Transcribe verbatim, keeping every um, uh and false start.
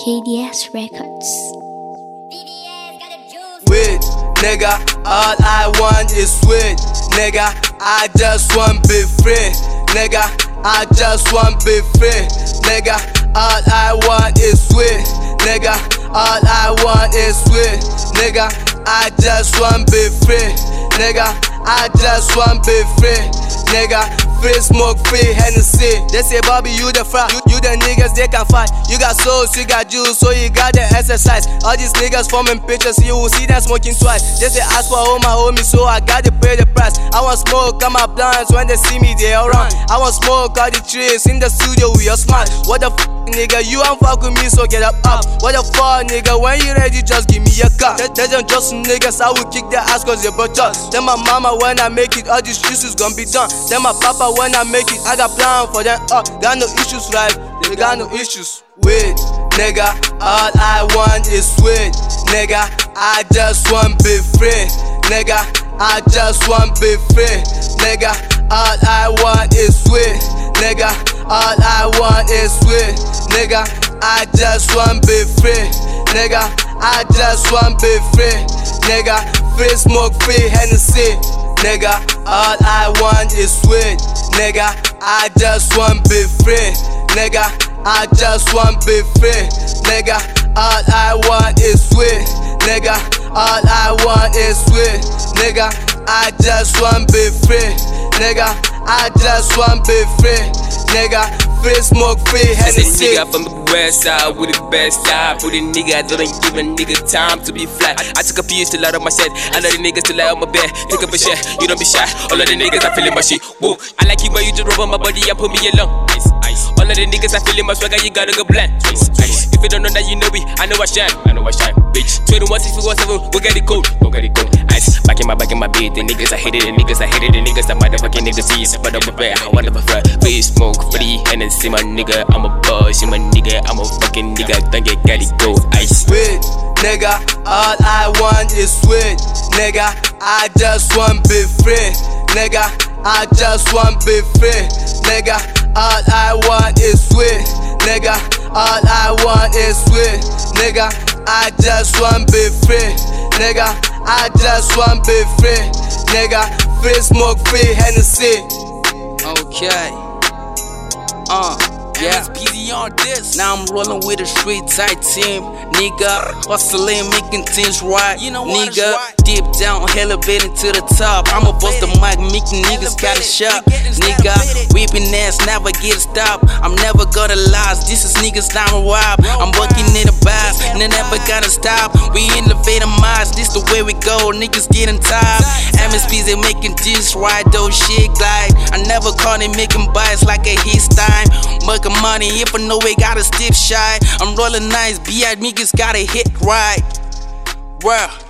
K D S Records. With nigga, all I want is sweet. Nigga, I just want be free. Nigga, I just want be free. Nigga, all I want is sweet. Nigga, all I want is sweet. Nigga, I just want be free. Nigga, I just want be free. Nigga, free smoke, free Hennessy. They say Bobby, you the fry. You, you the niggas, they can fight. You got souls, you got juice, so you got the exercise. All these niggas forming pictures, you will see them smoking twice. They say ask for all my homies, so I gotta pay the price. I want smoke, got my blunts, when they see me, they all run. I want smoke, all the trees in the studio, we are smart. What the f, nigga, you ain't fuck with me, so get up, up. What the fuck, nigga, when you ready, just give me a car. They, they don't just some niggas, I will kick their ass cause they butt us. Tell my mama when I make it, all these issues gonna be done. Tell my papa when I make it, I got plan for them, uh, got no issues, right? They got no issues. Wait, nigga, all I want is sweet. Nigga, I just want be free. Nigga, I just want be free. Nigga, all I want is sweet. Nigga, all I want is sweet. Nigga, I just want be free. Nigga, I just want be free. Nigga, free smoke, free Hennessy. Nigga, all I want is sweet. Nigga, I just want be free. Nigga, I just want be free. Nigga, all I want is sweet. Nigga, all I want is sweet. Nigga, I just want be free. Nigga, I just want be free. Nigga, free smoke, free Hennessy. Nigga from the west side with the best side. For the nigga, I don't give a nigga time to be flat. I took a piece to light up my set. I know the niggas to lie on my bed. Pick up a shit, you don't be shy. All of the niggas, I feeling my shit. Whoa, I like you, but you just rub on my body and put me along. Ice, ice. All of the niggas, I feeling my swagger, you gotta go blind. Ice, ice. If you don't know that, you know me. I know I shine. I know I shine, bitch. twenty-one, sixty-four, seven, go get it cold. Go get it cold. Ice, back in my, back in my beat. The niggas, I hate it. The niggas, I hate it. The niggas, I motherfucking niggas. See, but I'm a bear. I wanna be fair. Free smoke, free Hennessy, my nigga. I'm a boss, you my nigga. I'm a fucking nigga. Don't get got it go. Ice. Sweet, nigga, all I want is sweet. Nigga, I just want be free. Nigga, I just want be free. Nigga, all I want is sweet. Nigga, all I want is sweet. Nigga, I just want be free. Nigga, I just want be free. Nigga, free smoke, free Hennessy. Okay. Uh, yeah. P Z on this. Now I'm rolling with a straight tight team. Nigga, hustling, making things right. You know what, nigga, right. Deep down, elevating to the top. I'ma bust the mic, making niggas gotta shop. Nigga, whipping ass, never get stopped. I'm never gonna last. This is niggas down a wild. I'm working in the bars, and they never gonna stop. We elevate the minds, this the way we go. Niggas getting tired. M S Ps, they making this right, though shit glide. I never caught it making bites like a his time. Making money if I know we got a stiff shy. I'm rolling nice, be at niggas gotta hit right. Bruh.